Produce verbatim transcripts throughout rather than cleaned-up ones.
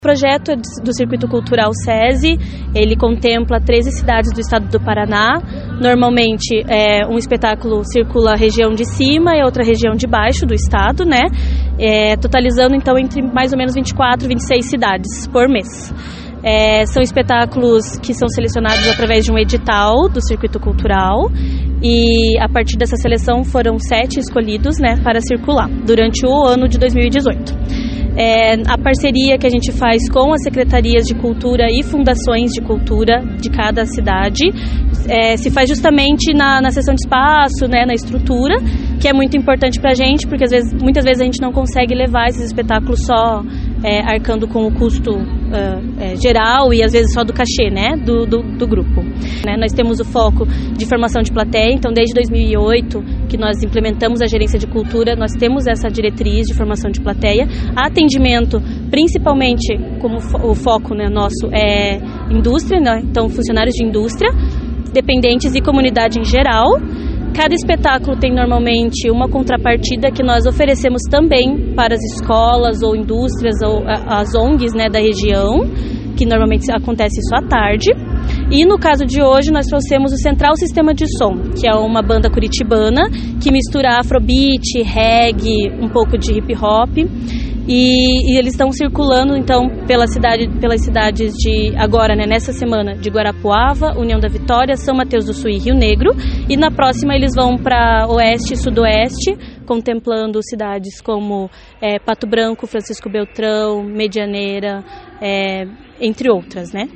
O projeto do Circuito Cultural SESI, ele contempla treze cidades do estado do Paraná. Normalmente, é, um espetáculo circula a região de cima e outra região de baixo do estado, né? É, totalizando, então, entre mais ou menos vinte e quatro, vinte e seis cidades por mês. É, são espetáculos que são selecionados através de um edital do Circuito Cultural e, a partir dessa seleção, foram sete escolhidos, né, para circular durante o ano de dois mil e dezoito. É, a parceria que a gente faz com as secretarias de cultura e fundações de cultura de cada cidade é, se faz justamente na, na seção de espaço, né, na estrutura, que é muito importante para a gente, porque às vezes, muitas vezes a gente não consegue levar esses espetáculos só é, arcando com o custo uh, é, geral e às vezes só do cachê, né, do, do, do grupo. Né, nós temos o foco de formação de plateia, então desde dois mil e oito que nós implementamos a gerência de cultura, nós temos essa diretriz de formação de plateia. Atendimento, principalmente, como o foco, né, nosso é indústria, né, então funcionários de indústria, dependentes e comunidade em geral. Cada espetáculo tem normalmente uma contrapartida que nós oferecemos também para as escolas ou indústrias ou as O N Gs, né, da região, que normalmente acontece isso à tarde. E no caso de hoje nós trouxemos o Central Sistema de Som, que é uma banda curitibana que mistura afrobeat, reggae, um pouco de hip hop. E, e eles estão circulando então pela cidade, pelas cidades de agora, né, nessa semana, de Guarapuava, União da Vitória, São Mateus do Sul e Rio Negro, e na próxima eles vão para Oeste e Sudoeste, contemplando cidades como é, Pato Branco, Francisco Beltrão, Medianeira, é, entre outras, né?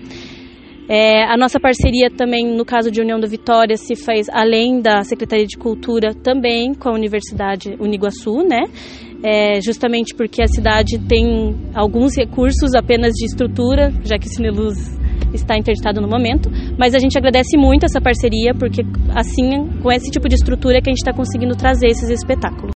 É, a nossa parceria também, no caso de União da Vitória, se faz além da Secretaria de Cultura, também com a Universidade Uniguaçu, né? É, justamente porque a cidade tem alguns recursos apenas de estrutura, já que o Cineluz está interditado no momento, mas a gente agradece muito essa parceria, porque assim, com esse tipo de estrutura que a gente está conseguindo trazer esses espetáculos.